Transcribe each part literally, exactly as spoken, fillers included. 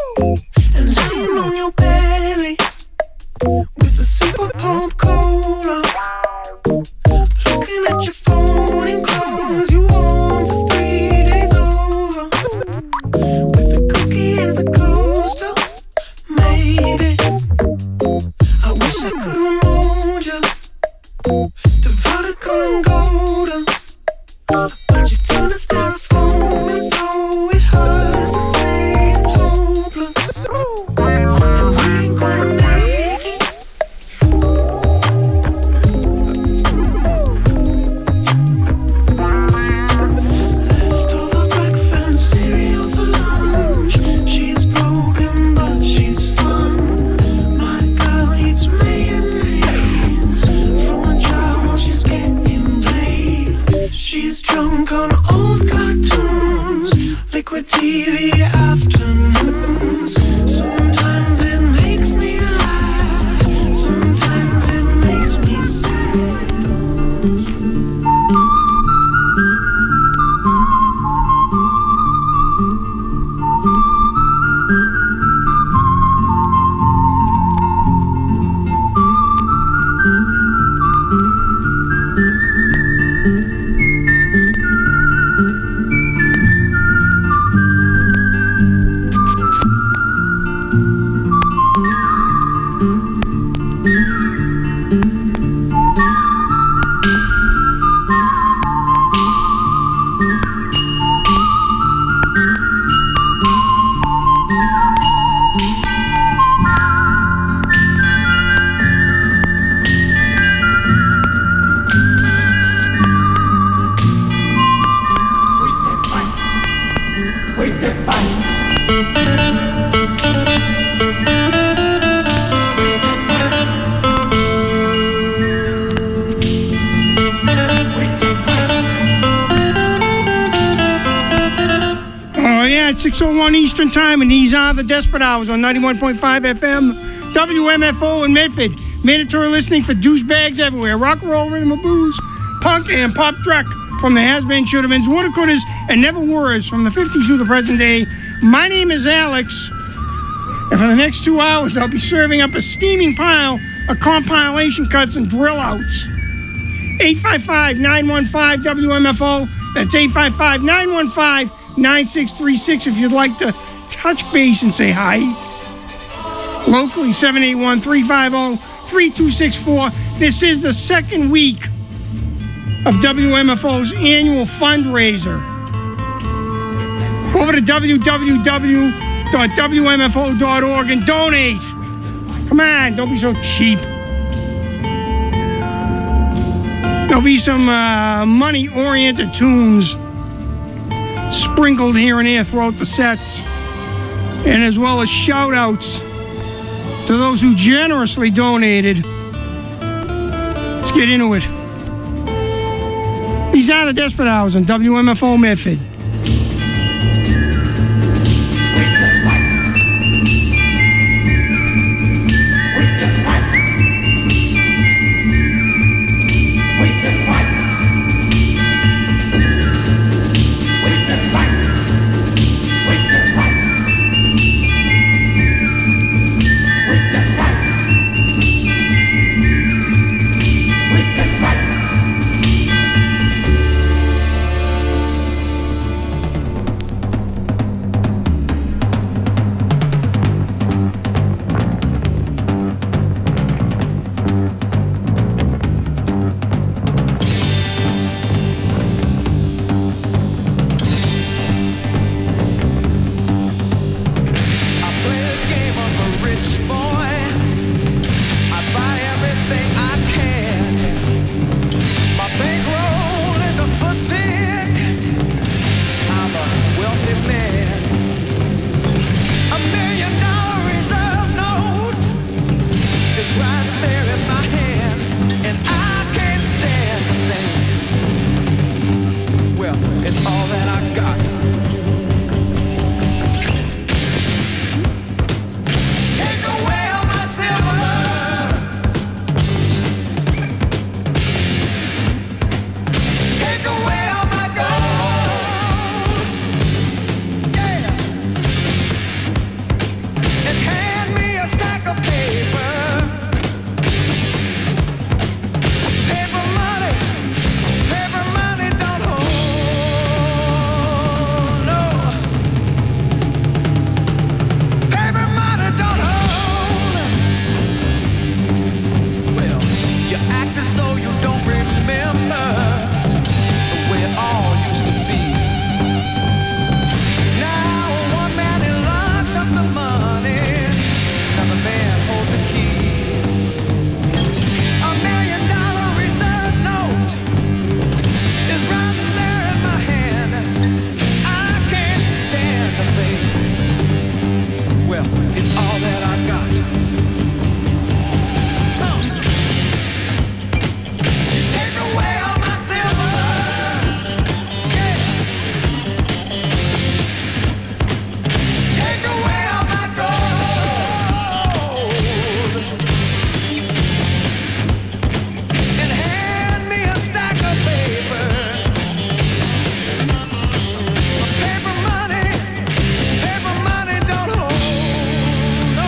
and laying on your belly with a super pump cola. Looking at your phone and clothes you want for three days over. With a cookie as a coaster, maybe. I wish I could remote you to vertical and golden, but you turn to styrofoam and so it hurts to say it's hopeless. And we ain't gonna make it. Leftover breakfast, cereal for lunch. She's broken but she's fun. My girl eats mayonnaise from a jar while she's getting blazed. She's drunk on old cartoons, liquid T V afternoons. Sometimes it makes me laugh, sometimes it makes me sad. six oh one Eastern Time, and these are the Desperate Hours on ninety-one point five F M, W M F O in Medford. Mandatory listening for douchebags everywhere. Rock and roll, rhythm and blues, punk and pop dreck from the has-been, should-have-beens, water-cooters, and never-wers from the fifties to the present day. My name is Alex, and for the next two hours, I'll be serving up a steaming pile of compilation cuts and drill-outs. eight five five, nine one five, W M F O. That's eight five five, nine one five, nine six three six if you'd like to touch base and say hi. Locally, seven eight one, three five zero, three two six four. This is the second week of W M F O's annual fundraiser. Go over to w w w dot w m f o dot org and donate. Come on, don't be so cheap. There'll be some uh, money-oriented tunes sprinkled here and there throughout the sets, and as well as shout-outs to those who generously donated. Let's get into it. These are the Desperate Hours on W M F O Medford. Well, it's all that I got. Oh. You take away all my silver. Yeah. Take away all my gold. And hand me a stack of paper. Paper money, paper money don't hold. No.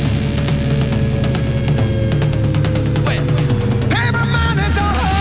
Wait. Paper money don't hold.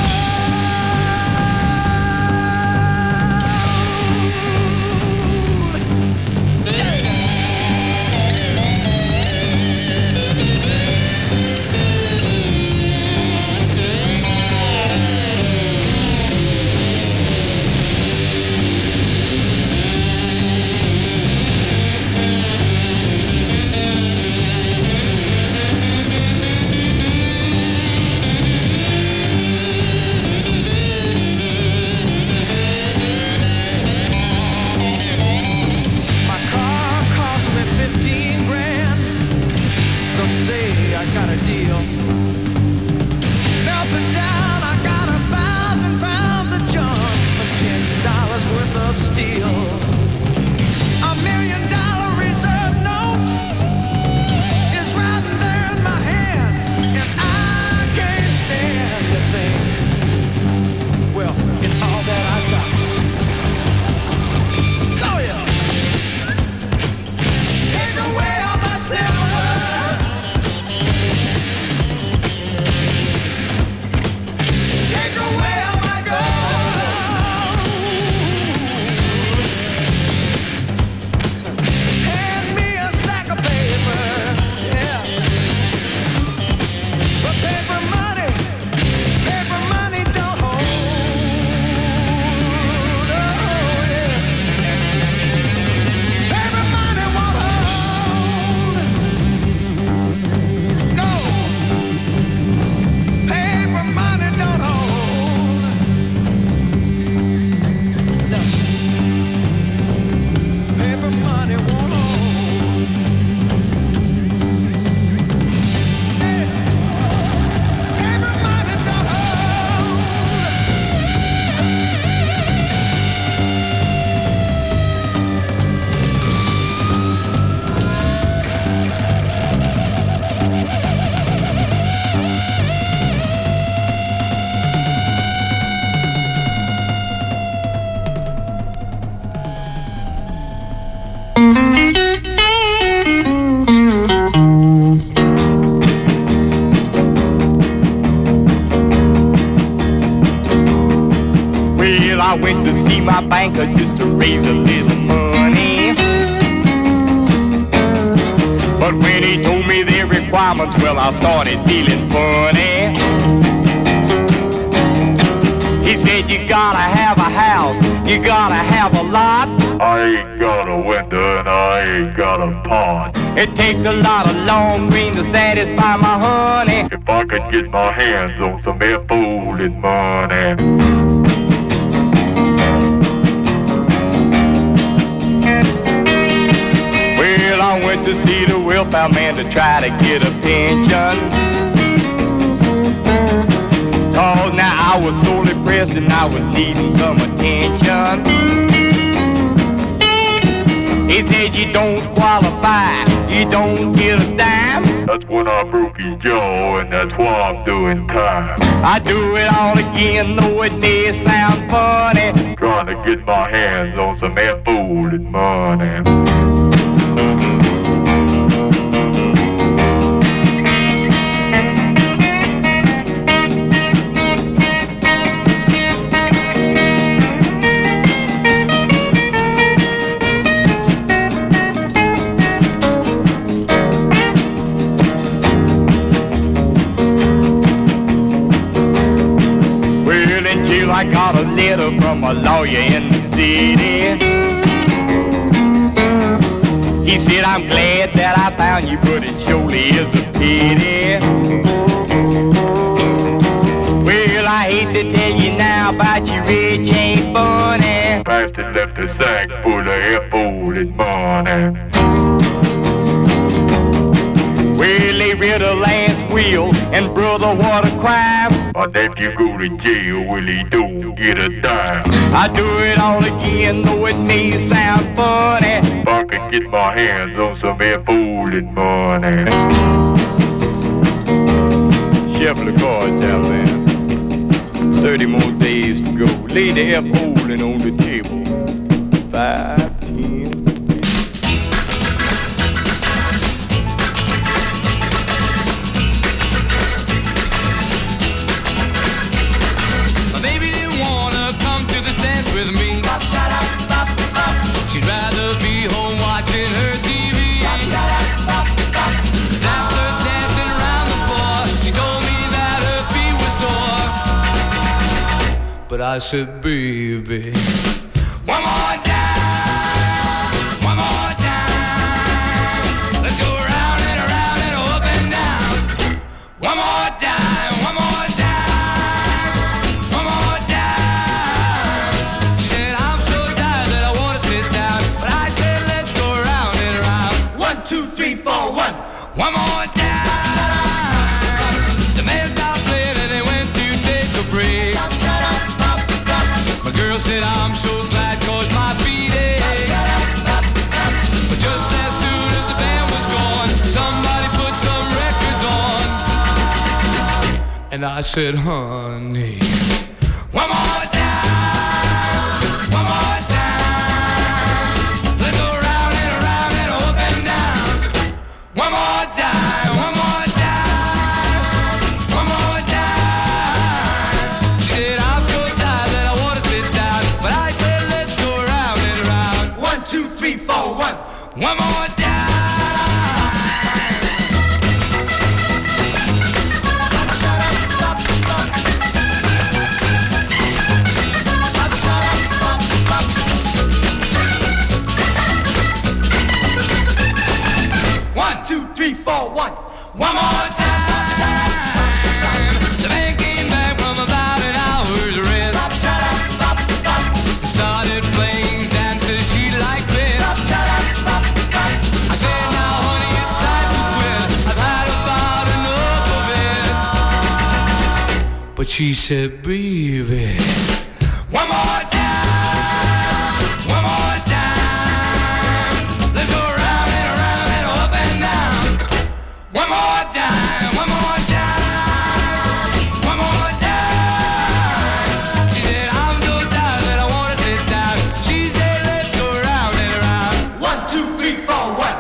My car cost me fifteen grand. Some say I got a deal. Melted down, I got a thousand pounds of junk for ten dollars worth of steel. A million dollar reserve note is right there in my hand, and I can't stand to think. Well, it's all that I got. So yeah. Take away all my silver. Take away all my gold. Hand me a stack of paper. Yeah. But paper money, paper money don't hold. Oh, yeah. Paper money won't hold. No. Paper money don't hold. No. Paper money won't hold. Yeah. Paper money don't hold. Well, I went to see my banker just to raise a little money. But when he told me their requirements, well, I started feeling funny. He said, you gotta have a house, you gotta have a lot. I ain't got a window and I ain't got a pot. It takes a lot of long green to satisfy my honey. If I could get my hands on some air-folded money. Well, I went to see the welfare man to try to get a pension. Cause now I was so depressed and I was needing some attention. He said, you don't qualify, you don't get a dime. That's when I broke his jaw and that's why I'm doing time. I do it all again, though it may sound funny. Trying to get my hands on some air-folded money. I got a letter from a lawyer in the city. He said, I'm glad that I found you, but it surely is a pity. Well, I hate to tell you now about your rich ain't funny. Bastard left a sack full of air-folded money. baby the last will, and brother, what a crime. But if you go to jail, will he do get a dime? I do it all again, though it may sound funny. If I could get my hands on some folded money. Shuffle the cards out there. Thirty more days to go. Lay the F holding on the table. Five, ten. My baby didn't wanna come to this dance with me. She'd rather be home watching her T V. Cause after dancing around the floor, she told me that her feet were sore. But I said, baby, one more time, one more time. Let's go around and around and up and down. One more time, one more time, one more time. She said, I'm so tired that I want to sit down. But I said, let's go around and around. One, two, three, four, one. One more time. The man stopped playing and they went to take a break. My girl said, I'm so glad cause my feet ache. But just as soon as the band was gone, somebody put some records on. And I said, honey, one more time, one more time. Let's go round and around and up and down. One more time, one more time, one more time. She said, I'm so tired that I want to sit down. But I said, let's go around and around. One, two, three, four, one. One more time. One, two, three, four, one. One more time. The band came back from about an hour's rest. Started playing dances she liked best. I said, now honey, it's time to quit. I've had about enough of it. But she said, baby, one more time, one more time. Let's go around and around and up and down. One more time, one more time, one more time. She said, I'm so tired that I want to sit down. She said, let's go around and around. One, two, three, four, one.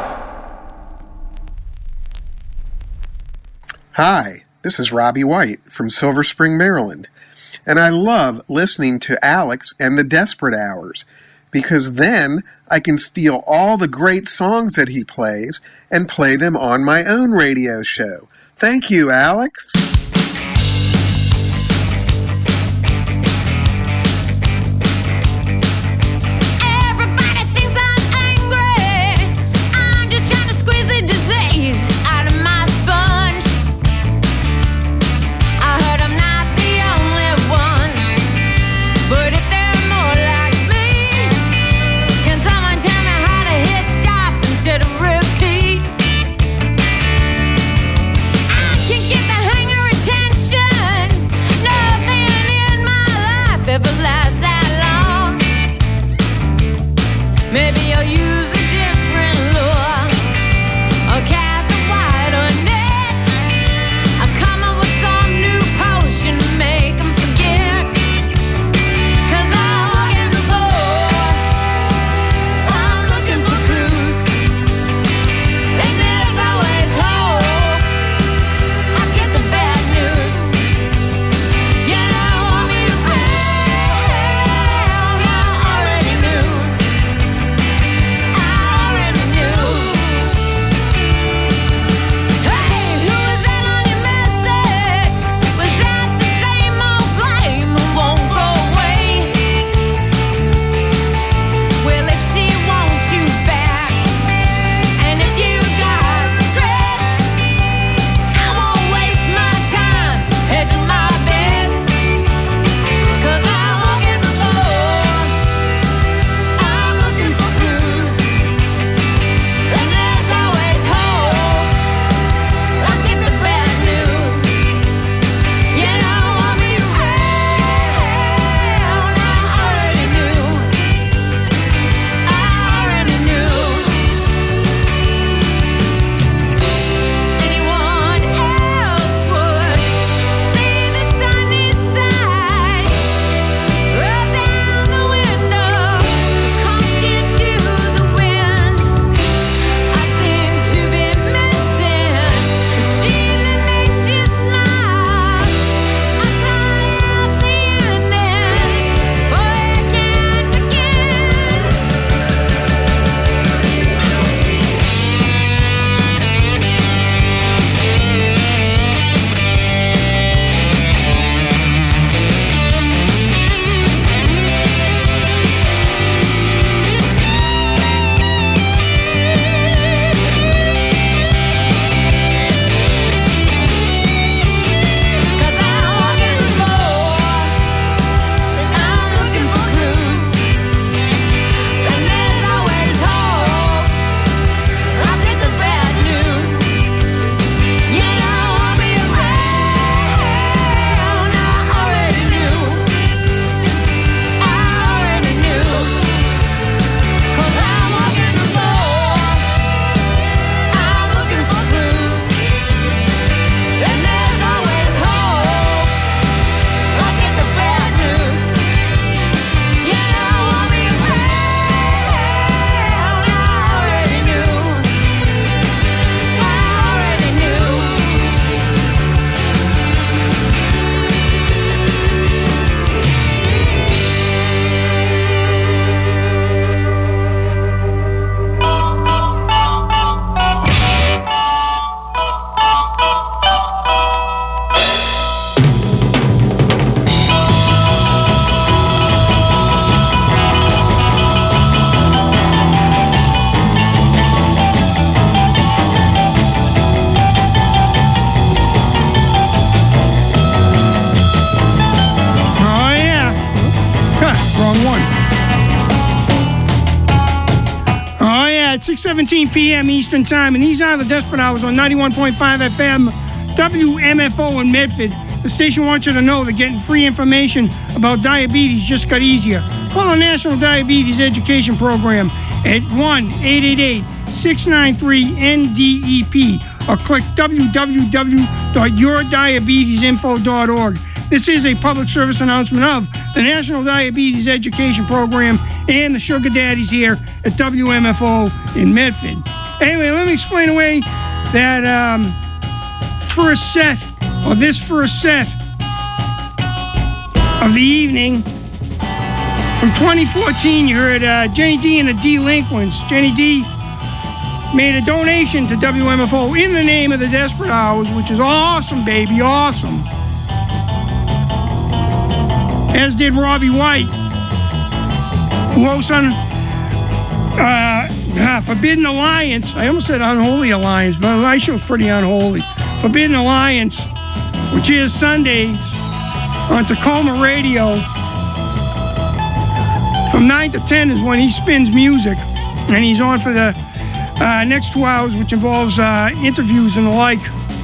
Hi, this is Robbie White from Silver Spring, Maryland, and I love listening to Alex and the Desperate Hours because then I can steal all the great songs that he plays and play them on my own radio show. Thank you, Alex. Everybody thinks I'm angry. I'm just trying to squeeze the disease out of my sponge. I heard I'm not the only one, but if there are more like me, can someone tell me how to hit stop instead of repeat? I can get the hang of it six seventeen p.m. Eastern Time, and these are the Desperate Hours on ninety-one point five F M, W M F O in Medford. The station wants you to know that getting free information about diabetes just got easier. Call the National Diabetes Education Program at one eight eight eight, six nine three, N D E P or click w w w dot your diabetes info dot org. This is a public service announcement of the National Diabetes Education Program and the Sugar Daddies here at W M F O in Medford. Anyway, let me explain away that um, first set, or this first set of the evening. From twenty fourteen, you heard uh, Jenny D and the Delinquents. Jenny D made a donation to W M F O in the name of the Desperate Hours, which is awesome, baby, awesome. As did Robbie White, who hosts on uh, uh, Forbidden Alliance. I almost said Unholy Alliance, but my show's pretty unholy. Forbidden Alliance, which is Sundays on Tacoma Radio. From nine to ten is when he spins music, and he's on for the uh, next two hours, which involves uh, interviews and the like.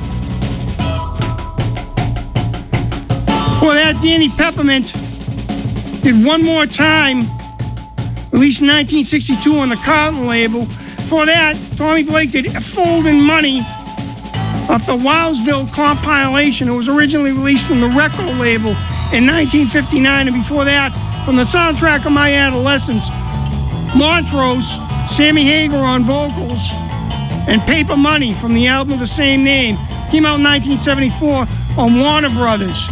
For that, Danny Peppermint did One More Time, released in nineteen sixty-two on the Carlton label. For that, Tommy Blake did Folding Money off the Wowsville compilation. It was originally released from the Recco label in nineteen fifty-nine, and before that, from the soundtrack of my adolescence, Montrose, Sammy Hagar on vocals, and Paper Money from the album of the same name. Came out in nineteen seventy-four on Warner Brothers.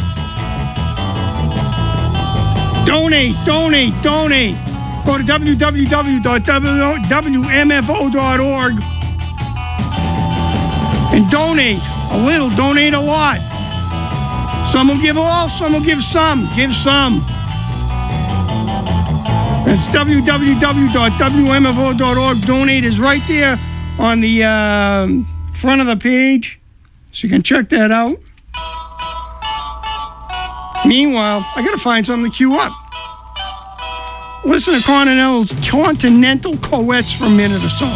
Donate, donate, donate. Go to w w w dot w m f o dot org and donate a little, donate a lot. Some will give all, some will give some. Give some. That's w w w dot w m f o dot org. Donate is right there on the uh, front of the page, so you can check that out. Meanwhile, I gotta find something to queue up. Listen to Continental, Continental Coettes for a minute or so.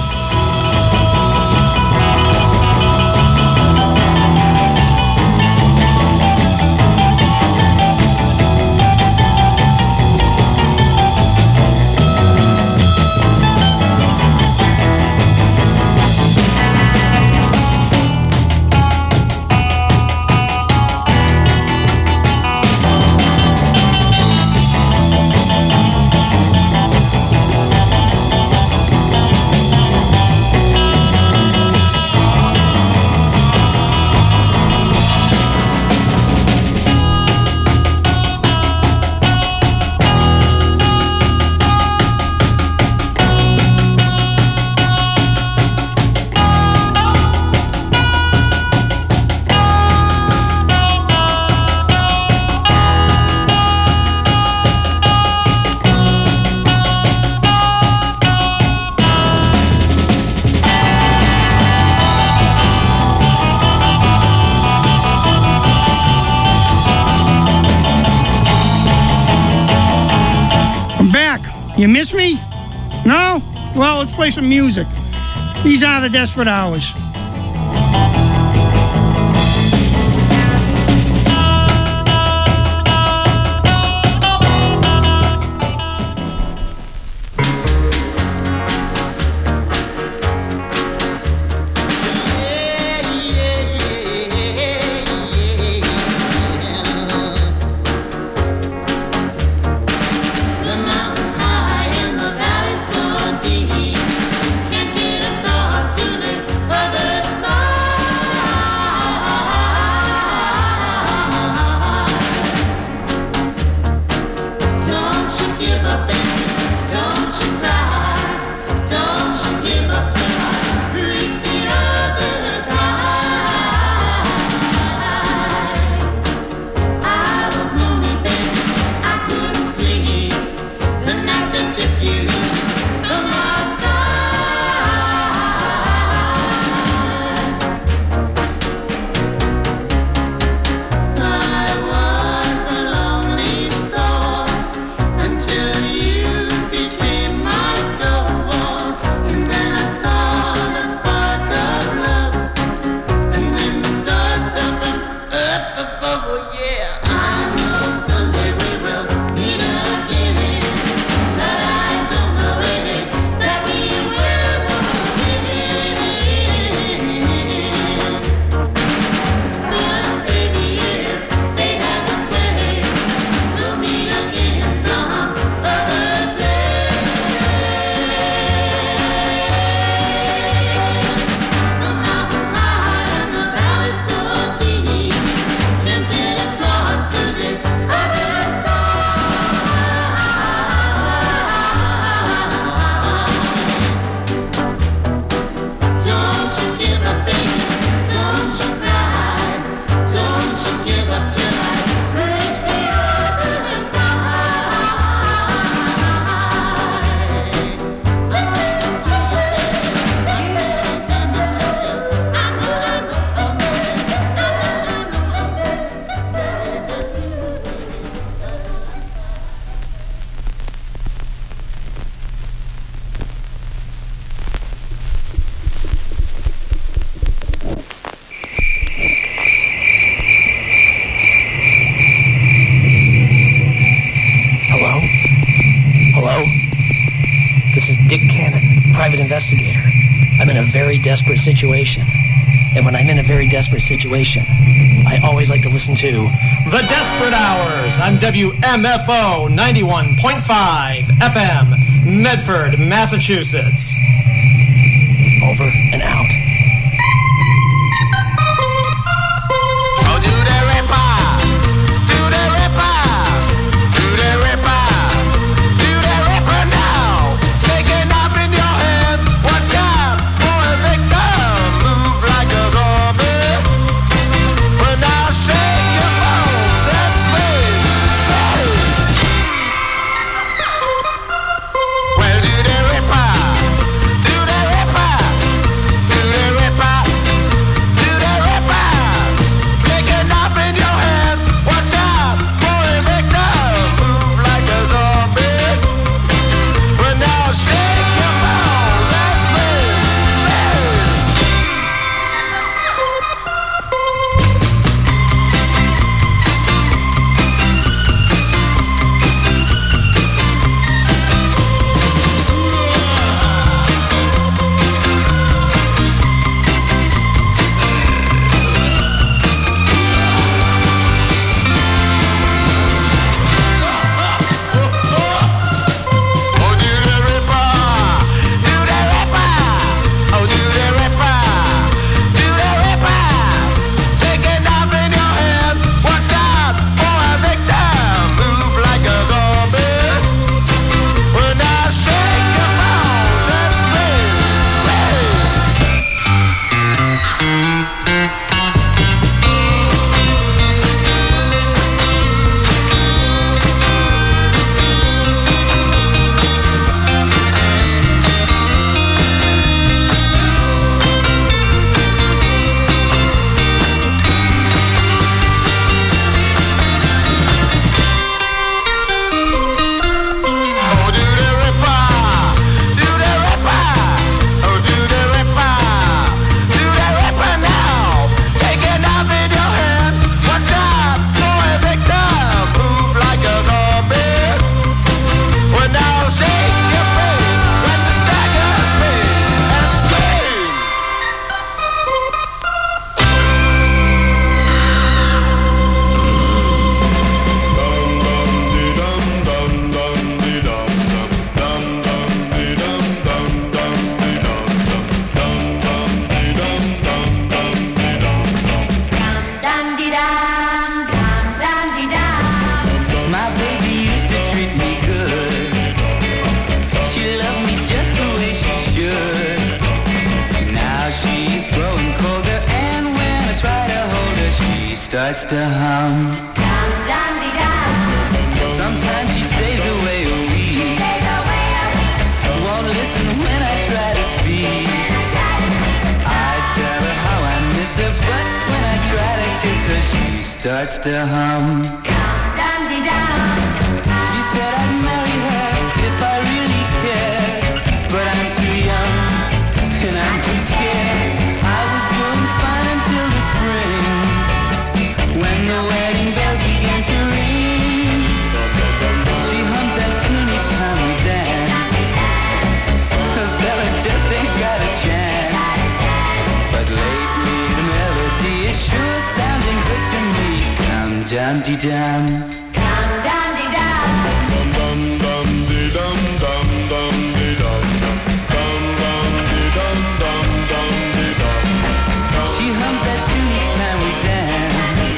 You miss me? No? Well, let's play some music. These are the Desperate Hours. Can't get across to the other side. private investigator. I'm in a very desperate situation. And when I'm in a very desperate situation, I always like to listen to The Desperate Hours on W M F O ninety-one point five F M, Medford, Massachusetts. Over and out. Starts to hum. Sometimes she stays away a week. Won't listen when I try to speak. I tell her how I miss her, but when I try to kiss her, she starts to hum. She said I'd marry her if I really cared, but I'm too young and I'm too scared. I was doing fine until the spring, when the wedding bells begin to ring. She hums that tune each time we dance. The fella just ain't got a chance. But lately the melody is sure sounding good to me. Dum-dum-de-dum. Dum-dum-de-dum. Dum-dum-de-dum, dum-dum-de-dum. Dum-dum-de-dum, dum-dum-de-dum. She hums that tune each time we dance.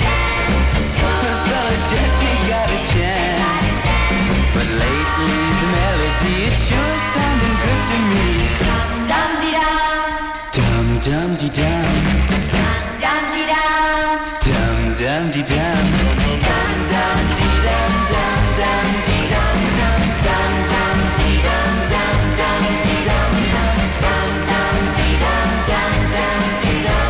Just ain't got a chance. But lately the melody is sure sounding good to me. Dum-dum-de-dum. Dum-dum-de-dum. Dum-dum-de-dum. Dum-dum-de-dum. Dum-dum-de-dum. Dum-dum-de-dum. Dum-dum-de-dum. Dum-dum-de-dum. Dum-dum-de-dum.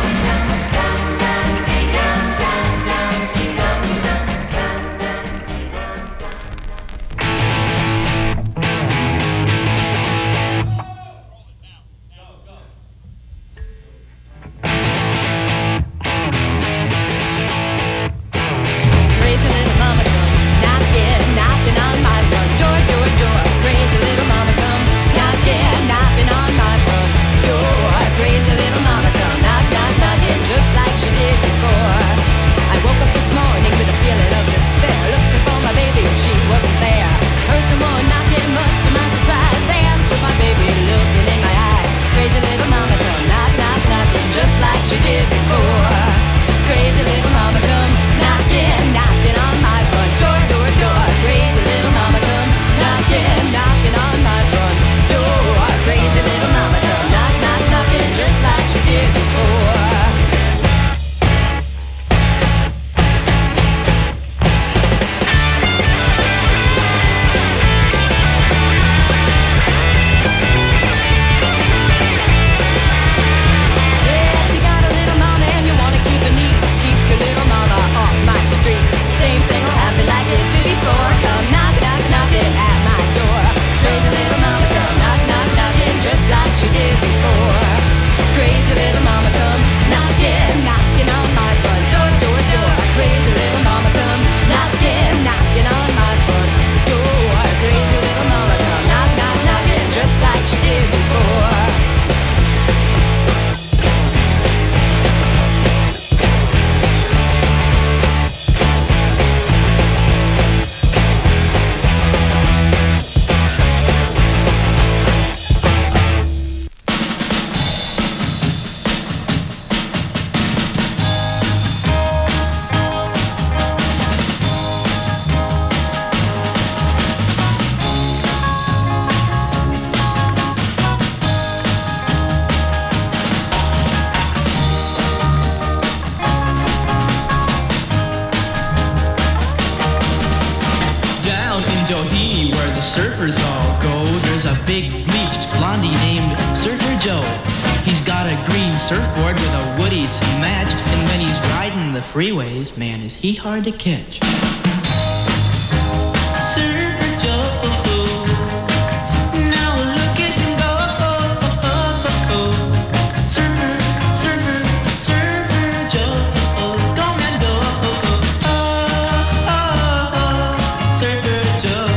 surfboard with a woody to match. And when he's riding the freeways, man, is he hard to catch. Surfer Joe, now look at him go. Surfer, surfer, surfer Joe, go man go. Oh, oh, oh, Surfer Joe.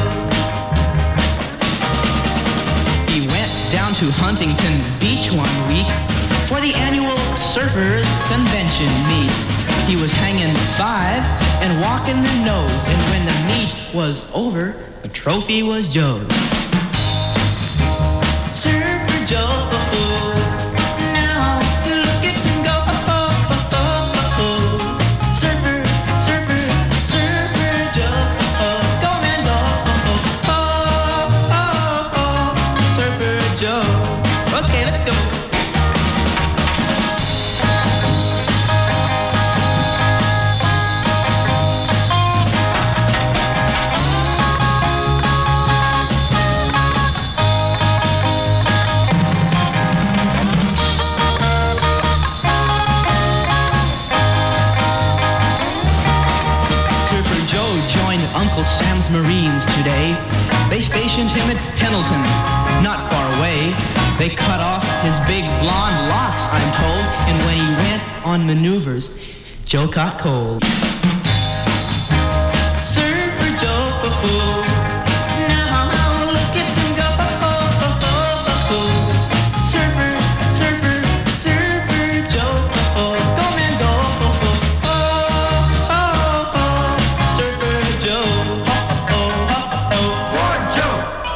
He went down to Huntington Beach one week for the annual Surfers Convention meet. He was hanging five and walking the nose, and when the meet was over, the trophy was Joe's. Surfer Joe, now look at him go. Surfer, surfer, surfer Joe, go man go. Oh, oh, oh, Surfer Joe. Okay, let's go. Surfer Joe joined Uncle Sam's Marines today. They stationed him at Pendleton, not far away. They cut off his big blonde locks, I'm told, and when he went on maneuvers, Joe caught cold. Surfer Joe, now look at him go. Surfer, surfer, surfer Joe, go man go. Oh, oh, oh, Surfer Joe, oh, oh, oh, oh. One Joe.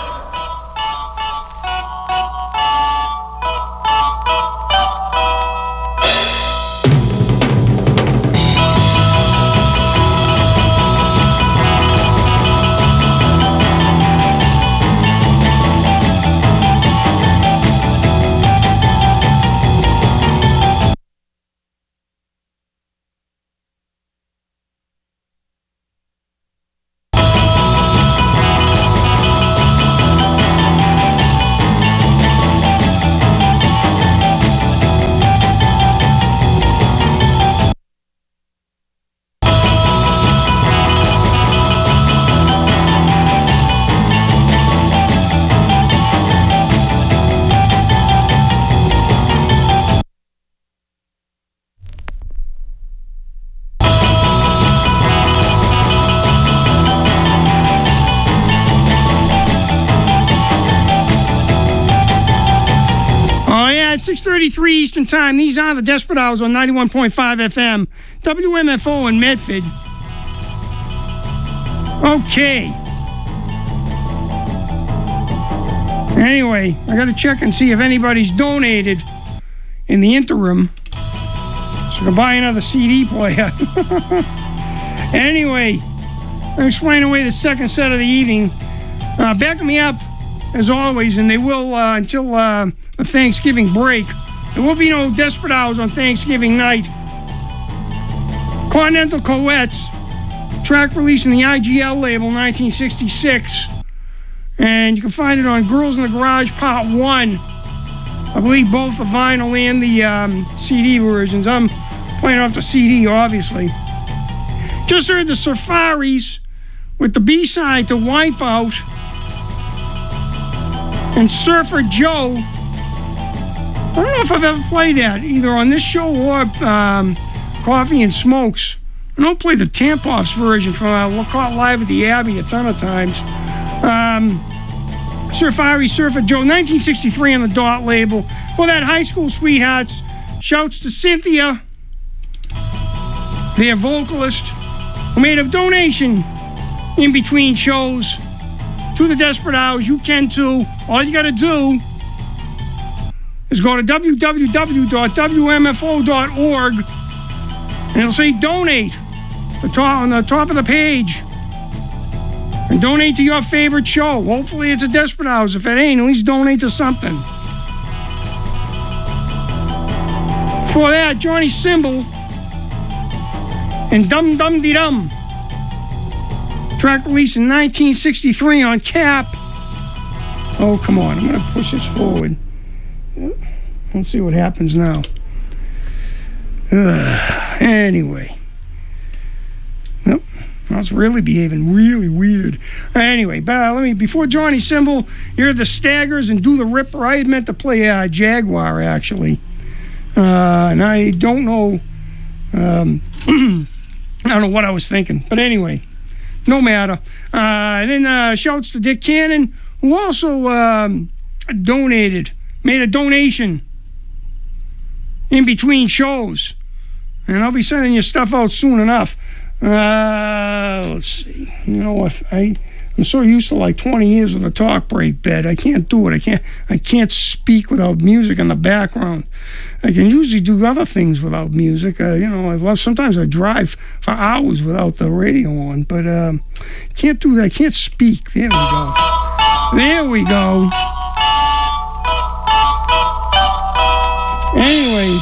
six thirty-three Eastern Time. These are the Desperate Hours on ninety-one point five F M, W M F O in Medford. Okay. Anyway, I got to check and see if anybody's donated in the interim so I can buy another C D player. Anyway, I'm explaining away the second set of the evening. Uh, backing me up, as always, and they will uh, until uh, the Thanksgiving break. There will be no Desperate Hours on Thanksgiving night. Continental Coettes, track release in the I G L label, nineteen sixty-six. And you can find it on Girls in the Garage Part one. I believe both the vinyl and the um, C D versions. I'm playing off the C D, obviously. Just heard the Safaris with the B-side to Wipeout. And Surfer Joe. I don't know if I've ever played that, either on this show or um, Coffee and Smokes. I don't play the Tampoffs version from uh, caught live at the Abbey a ton of times. Um, Surfari, Surfer Joe, nineteen sixty-three on the Dot label. For that, High School Sweethearts. Shouts to Cynthia, their vocalist, who made a donation in between shows to the Desperate Hours. You can too. All you got to do is go to w w w dot w m f o dot org and it'll say donate the top, on the top of the page. And donate to your favorite show. Hopefully it's a Desperate Hours. If it ain't, at least donate to something. For that, Johnny Symbol and Dum Dum De Dum. Track release in nineteen sixty-three on Cap. Oh, come on. I'm going to push this forward. Let's see what happens now. Uh, anyway. Nope. I was really behaving really weird. Anyway, but let me, before Johnny Symbol, you're the Staggers and Do the Ripper. I had meant to play uh, Jaguar, actually. Uh, and I don't know, um, I don't know what I was thinking. But anyway, no matter. Uh, and then uh, shouts to Dick Cannon, who also um, donated, made a donation in between shows. And I'll be sending you stuff out soon enough. Uh, let's see. You know what? I I'm so used to like twenty years with a talk break bed. I can't do it. I can't. I can't speak without music in the background. I can usually do other things without music. Uh, you know, I love. Sometimes I drive for hours without the radio on, but um, can't do that. I can't speak. There we go. There we go. Anyway.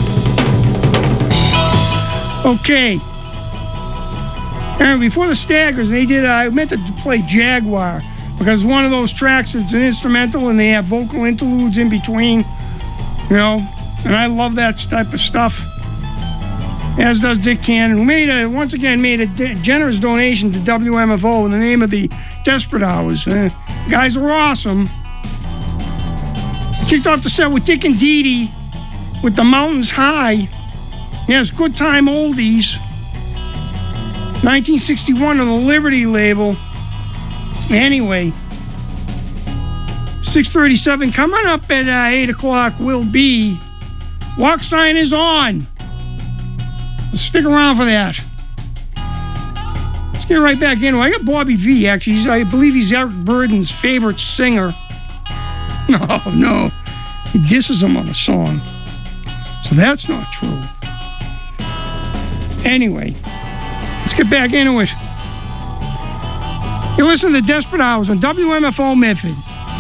Okay. And before the Staggers, they did, uh, I meant to play Jaguar, because one of those tracks is an instrumental and they have vocal interludes in between, you know, and I love that type of stuff, as does Dick Cannon, who made a, once again, made a de- generous donation to W M F O in the name of the Desperate Hours. Uh, guys are awesome. Kicked off the set with Dick and Dee Dee with The Mountains High. Yes, Good Time Oldies. nineteen sixty-one on the Liberty label. Anyway, six thirty-seven coming up at uh, eight o'clock will be Walk Sign is On. Stick around for that. Let's get right back into it. I got Bobby V, actually. He's, I believe he's Eric Burden's favorite singer. No, no. He disses him on a song. So that's not true. Anyway. Let's get back into it. You listen to Desperate Hours on W M F O Medford.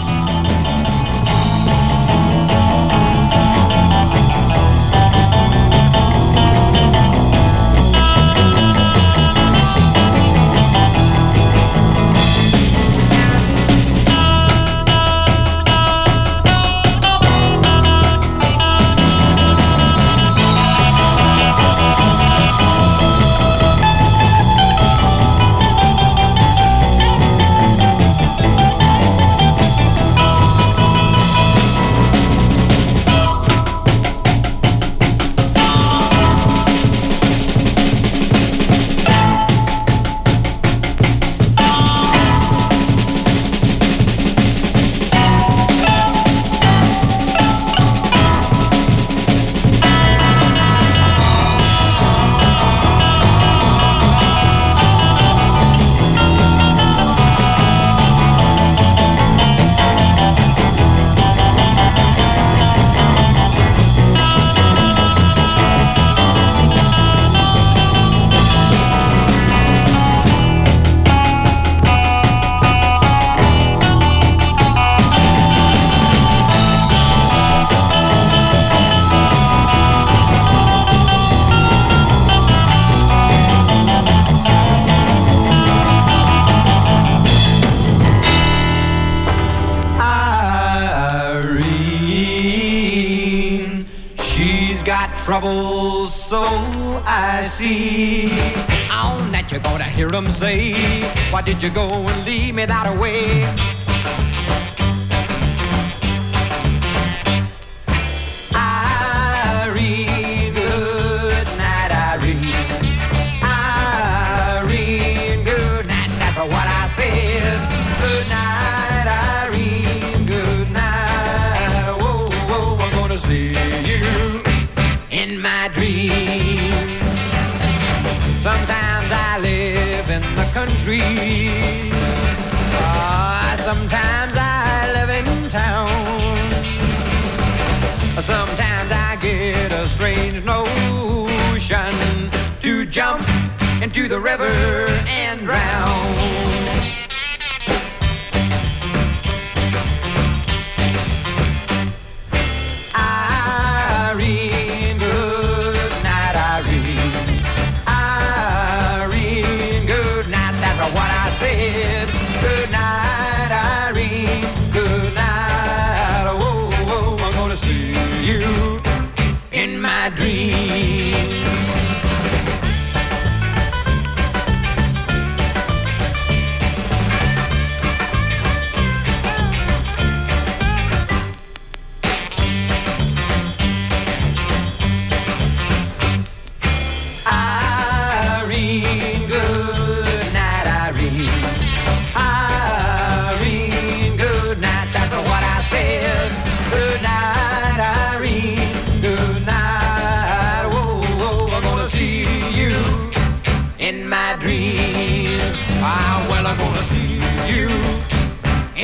Trouble, so I see. On that you're gonna hear them say, why did you go and leave me that way? Irene, good night, Irene. Irene, good night, that's what I said. Good night, Irene, good night. Whoa, whoa, I'm gonna see you in my dreams. Sometimes I live in the country. Uh, sometimes I live in town. Sometimes I get a strange notion to jump into the river and drown. Dream.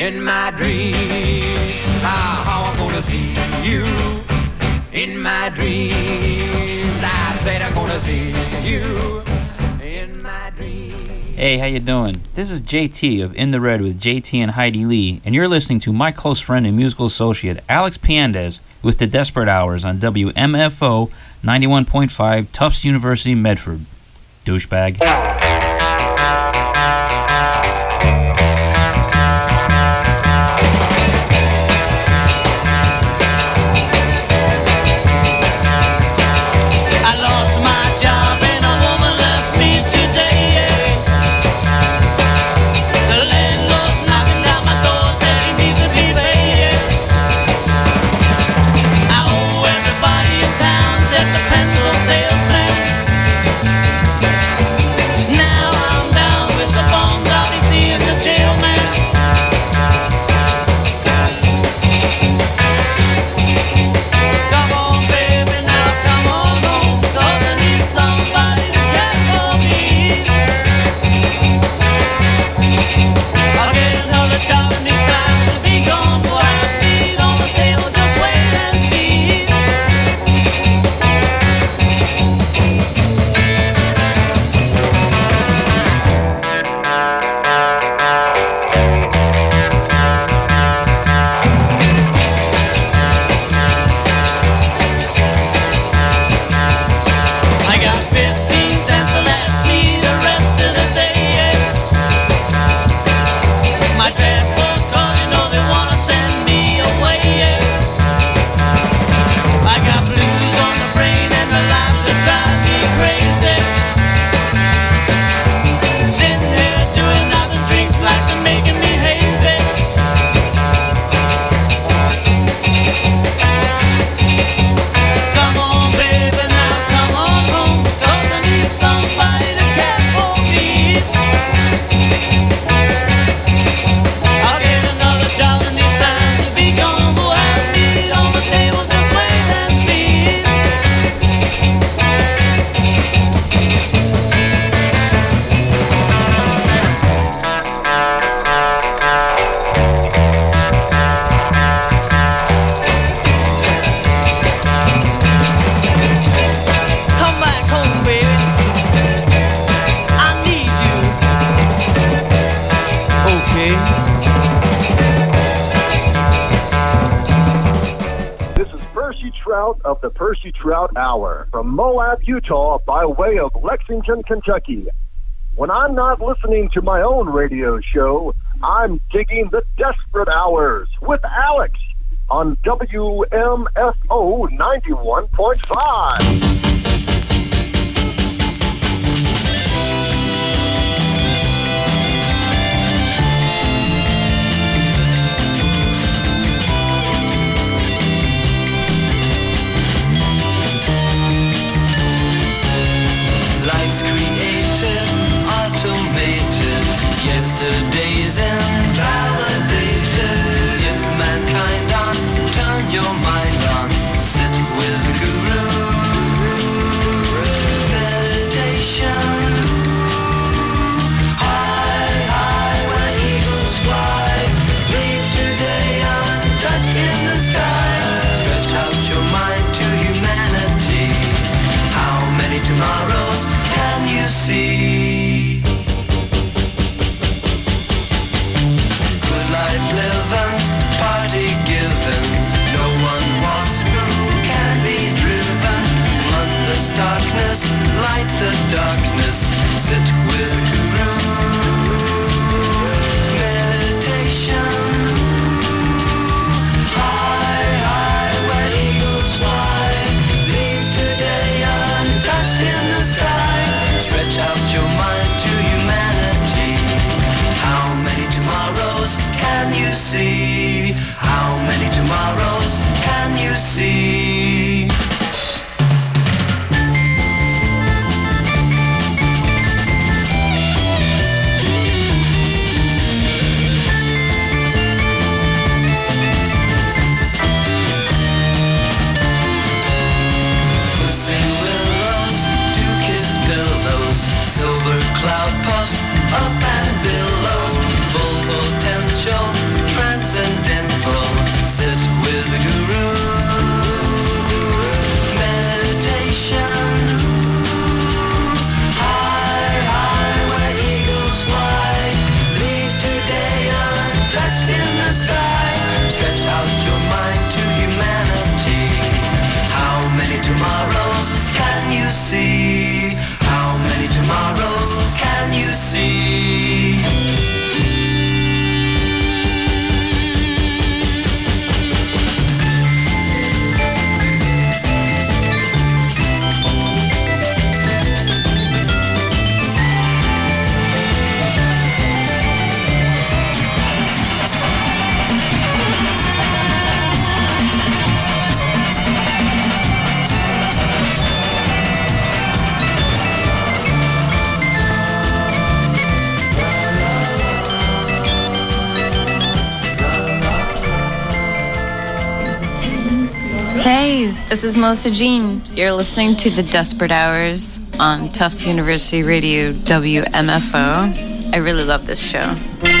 in my dreams. Ah, how I'm gonna see you in my dreams. I said I'm gonna see you in my dreams. Hey, how you doing? This is J T of In the Red with J T and Heidi Lee, and you're listening to my close friend and musical associate, Alex Piandez, with the Desperate Hours on W M F O ninety-one point five, Tufts University, Medford. Douchebag. Of the Percy Trout Hour from Moab, Utah, by way of Lexington, Kentucky. When I'm not listening to my own radio show, I'm digging the Desperate Hours with Alex on W M F O ninety-one point five. Life's created, automated, yesterday's invalidated. If mankind on, turn your mind on, sit with the guru. Meditation. High, high, when eagles fly, leave today untouched in the sky. Stretch out your mind to humanity. How many tomorrows can you see? Good life living, party given. No one walks who can be driven. Blunt this darkness, light the darkness. Sit with Guru. Meditation. High, high, where eagles fly. Leave today untouched in the sky. Stretch out your mind to humanity. How many tomorrows can you see? How many tomorrows can you see? This is Melissa Jean. You're listening to The Desperate Hours on Tufts University Radio W M F O. I really love this show.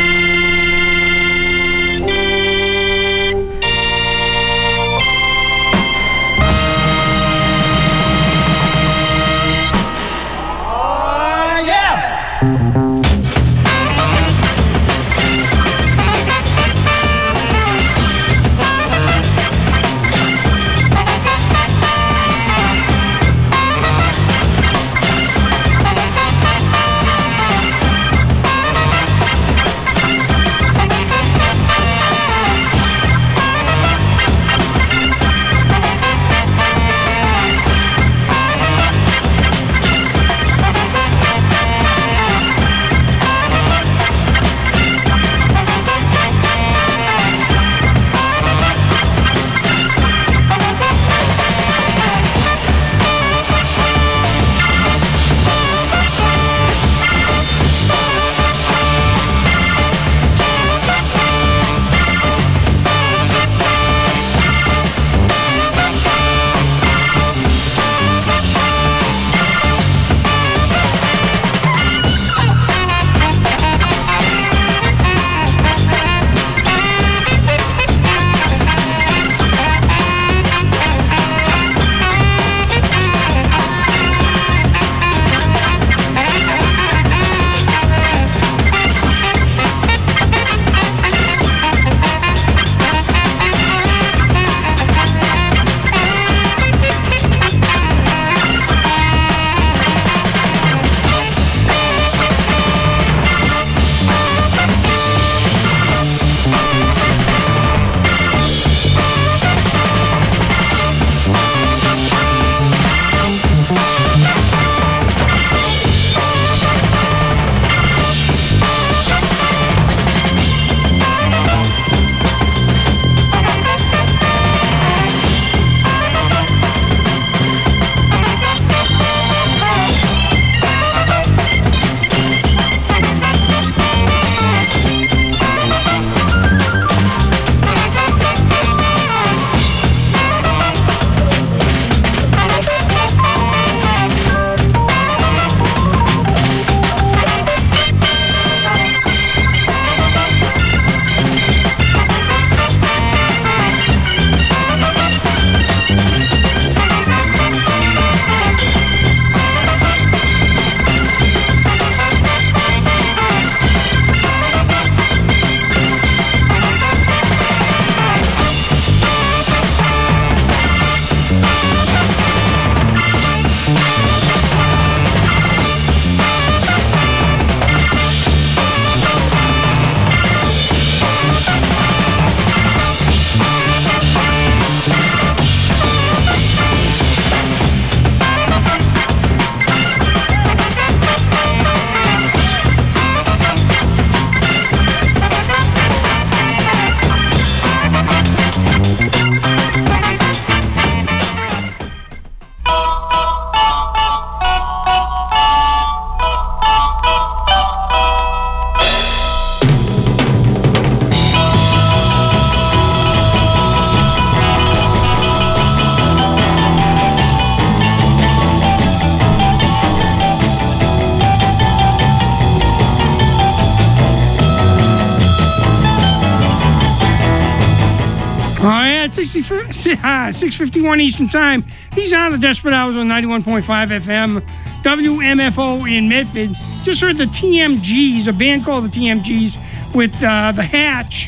six fifty-one Eastern Time. These are the Desperate Hours on ninety-one point five F M, W M F O in Medford. Just heard the T M Gs, a band called the T M Gs, with uh, The Hatch.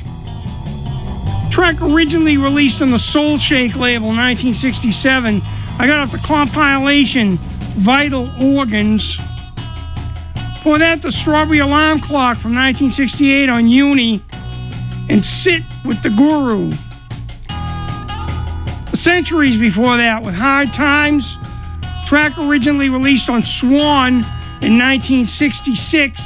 Track originally released on the Soul Shake label, nineteen sixty-seven. I got off the compilation Vital Organs. For that, the Strawberry Alarm Clock from nineteen sixty-eight on Uni, and Sit with the Guru. Centuries before that with Hard Times, track originally released on Swan in nineteen sixty-six.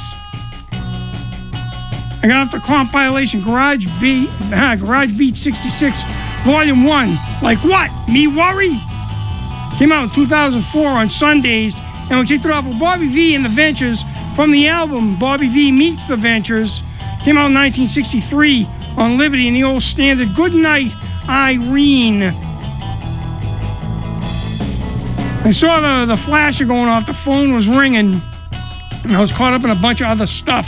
I got off the compilation Garage Beat, uh, Garage Beat sixty-six, Volume one. Like what? Me Worry? Came out in two thousand four on Sundays, and we kicked it off with Bobby V and the Ventures from the album Bobby V Meets the Ventures. Came out in nineteen sixty-three on Liberty, and the old standard Good Night, Irene. I saw the, the flasher going off. The phone was ringing. And I was caught up in a bunch of other stuff.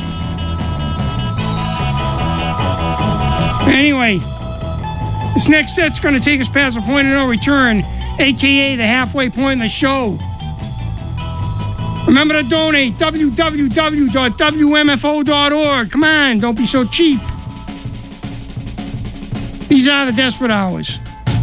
Anyway, this next set's going to take us past the point of no return, a k a the halfway point in the show. Remember to donate, w w w dot w m f o dot org. Come on, don't be so cheap. These are the Desperate Hours.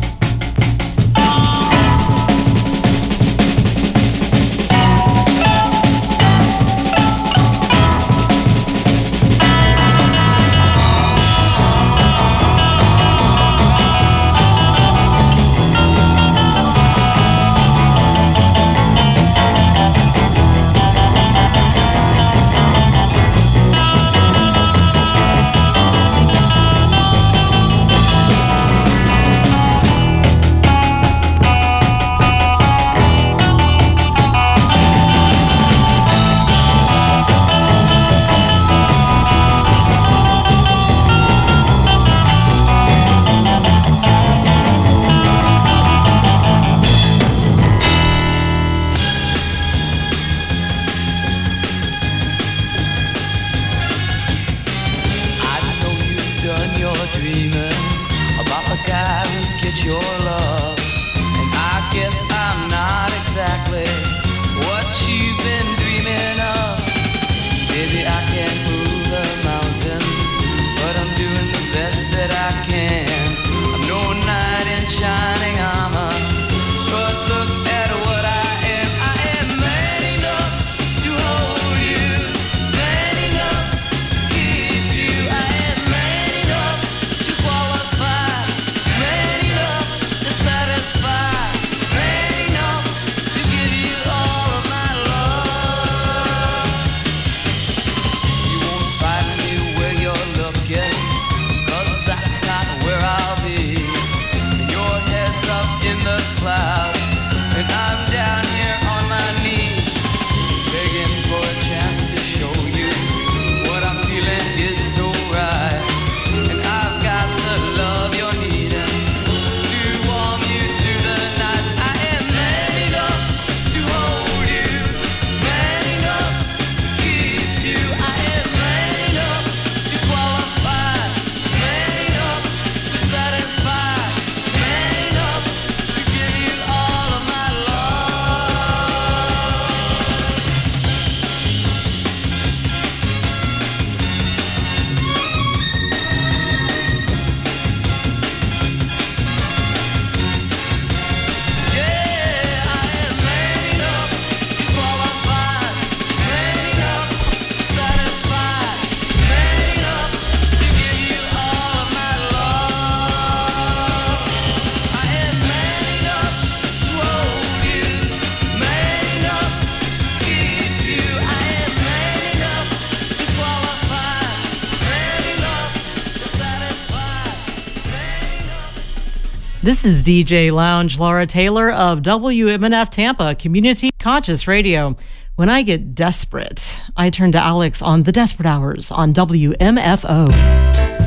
This is D J Lounge Laura Taylor of W M N F Tampa, Community Conscious Radio. When I get desperate, I turn to Alex on The Desperate Hours on W M F O.